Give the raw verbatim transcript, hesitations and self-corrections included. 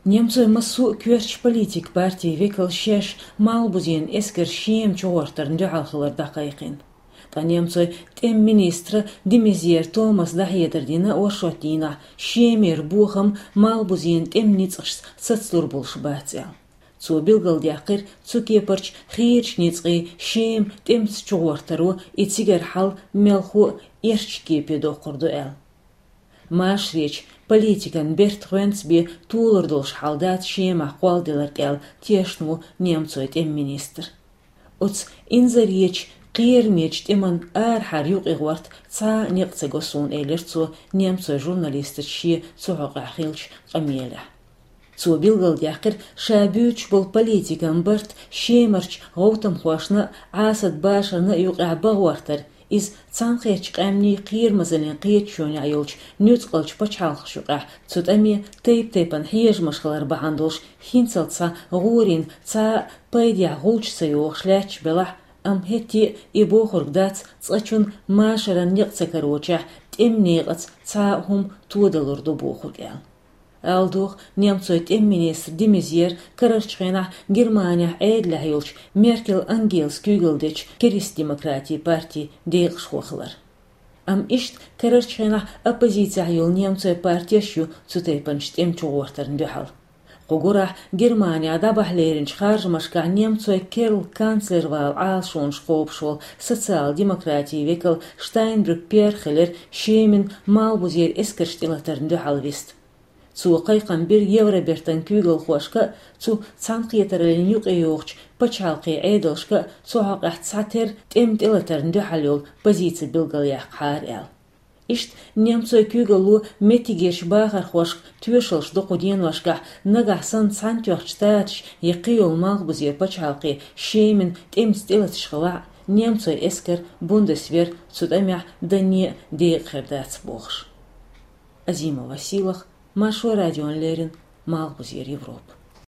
Немцой массу кверч политик партии векал шеш малбузин эскер шем чуортарн дюалхылар дакайкин. Та немцой тем министра Демезьер Томас Дахедердина оршотина шемер бухам малбузин тем ницгш сацлур булш бацел. Цу билгал дякир цу кепарч хирч ницги шем темс чуортару ицигер хал мелху ерч кепедо курду эл. Маш речь политикан Берт Хвенцби тулырдолш халдат шема қуалдылар кел тешну немцой тем министр. Уц инза речь قير ميج تمن آر حريق إغوارت تا نقصقصون إلرتو نيمتو جورناليست شي سوحق عخيلش قميلة. تو بيلغل دياقر شابيوش بول بوليتيكان برت شيمرش غوتم خواشنا عاسد باشرنا يوقع بغوارتر إز تان خيرش قامني قير مزلين قيت شوني عيولش نيوتقلش بچالخ شوقع تود أمي تيب تيبان حيج مشغلر بحاندولش هينسل تا غورين تا بايديا غولش سيوخ شلاتش بلح أم هتي إبوخرق دات تسأچون ماشران يقتكر وچح تمنيغت تاهم تودلور دو بوخرق آل. آلدوخ نيمتوي تم مينيستر ديميزير كررچخينح جرمانيا عيد لحيولش ميركل أنجيلس كيغلديش كريس ديمقراطي بارتي ديغش خوخلر. أم إشت كررچخينح أبوزيتيا حيول نيمتوي بارتيشيو تتيبنشت ام چوغورترن دوحل. قوغورا جرمانيا دابح ليرنش خارج مشكع نيمتوي كيرل كانسلر وال عالشون شخوبشول سوциал ديمقراطي ويكل شتاينبرغ بير خلر شيمن مالبوزير اسكرشتيلترن دوحل ويست. تو قيقن بير يورا بيرتن كيغل خوشكا تو تانقيترلين يوقيوغش بچالقي عيدلشكا تو حق احتساتر تيمت إلترن دوحليول بزيتي بلغل يحقار ال. إشت نيمتوي كيغلو متيجيش باخر خوشك توشلش دقودين واشكح نگح سن سانتيوخش تاتش يقيول مالبوزير بچالقي شيمن تيمت إلتش خواع نيمتوي اسكر بوندسوير توداميح دنيا ديق خردات بوخش. Азима Василах, Машу Радион Лерин, Малбузир Европа.